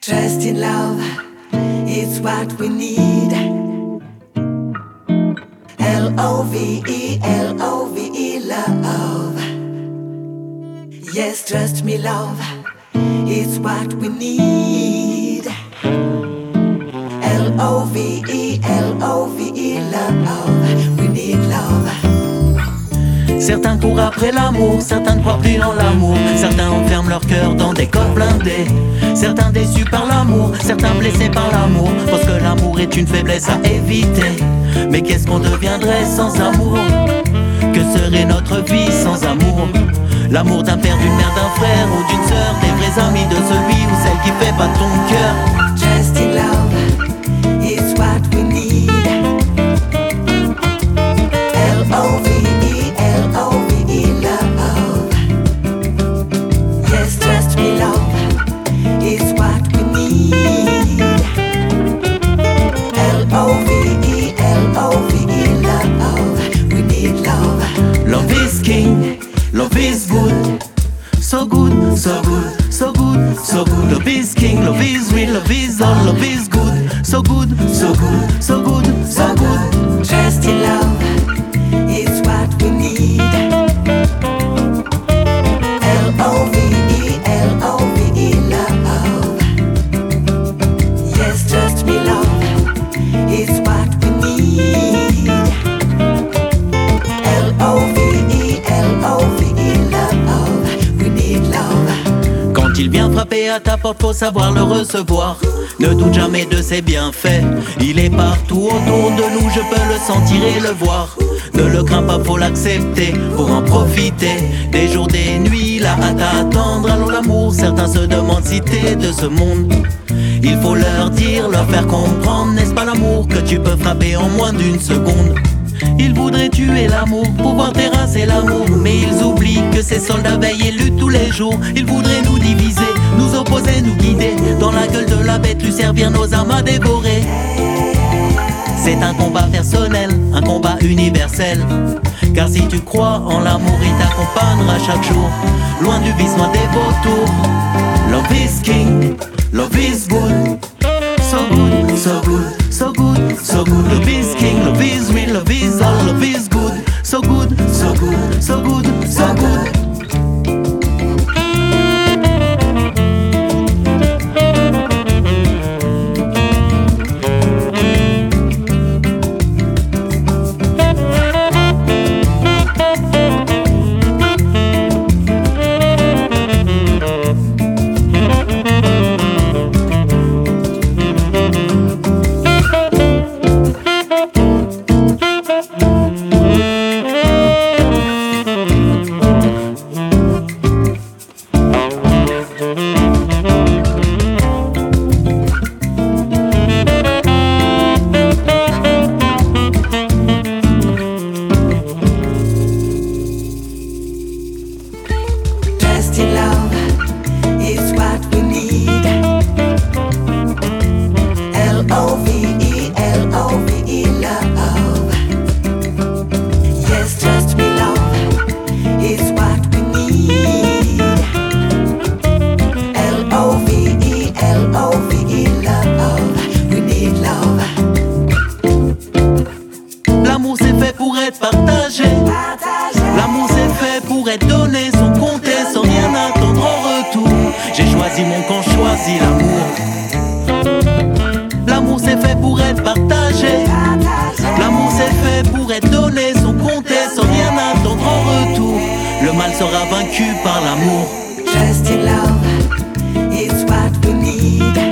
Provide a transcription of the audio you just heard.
Trust in love, it's what we need. L-O-V-E, L-O-V-E, love. Yes, trust me, love, it's what we need. L-O-V-E, L-O-V-E, love. We need love. Certains courent après l'amour, certains ne croient plus en l'amour. Certains enferment leur cœur dans des coffres blindés. Certains déçus par l'amour, certains blessés par l'amour. Parce que l'amour est une faiblesse à éviter. Mais qu'est-ce qu'on deviendrait sans amour? Que serait notre vie sans amour? L'amour d'un père, d'une mère, d'un frère ou d'une sœur. Des vrais amis de celui ou celle qui fait battre ton cœur. Just in love, it's what we need. L-O-V-E, L-O-V-E, love. Yes, trust me, love, it's what we need. L-O-V-E, L-O-V-E, love. We need love. Love is king, love is good. So good, so good, so good, so good. Love is king, love is real, love is all, love is good. So good, so good, so good, so good. Trust in love, it's what we need. L-O-V-E, L-O-V-E, love. Yes, trust me, love, it's what we need. L-O-V-E, L-O-V-E, love. We need love. Quand il vient frapper à ta porte, faut savoir le recevoir. Ne doute jamais de ses bienfaits. Il est partout autour de nous, je peux le sentir et le voir. Ne le crains pas, faut l'accepter pour en profiter. Des jours, des nuits, là à t'attendre. Allons l'amour, certains se demandent si t'es de ce monde. Il faut leur dire, leur faire comprendre. N'est-ce pas l'amour que tu peux frapper en moins d'une seconde? Ils voudraient tuer l'amour, pouvoir terrasser l'amour. Mais ils oublient que ces soldats veillent et luttent tous les jours. Ils voudraient nous diviser, nous opposer, nous guider. Dans la gueule de la bête, lui servir nos âmes à dévorer. C'est un combat personnel, un combat universel. Car si tu crois en l'amour, il t'accompagnera chaque jour. Loin du vice, loin des vautours. Love is king, love is good. So good, so good, so good, so good. Love is king, love is real, love is all, love is good. So good, so good, so good, so good. L'amour c'est fait pour être donné sans compter, sans rien attendre en retour. J'ai choisi mon camp, choisi l'amour. L'amour c'est fait pour être partagé. L'amour c'est fait pour être donné sans compter, sans rien attendre en retour. Le mal sera vaincu par l'amour. Just in love, it's what we need.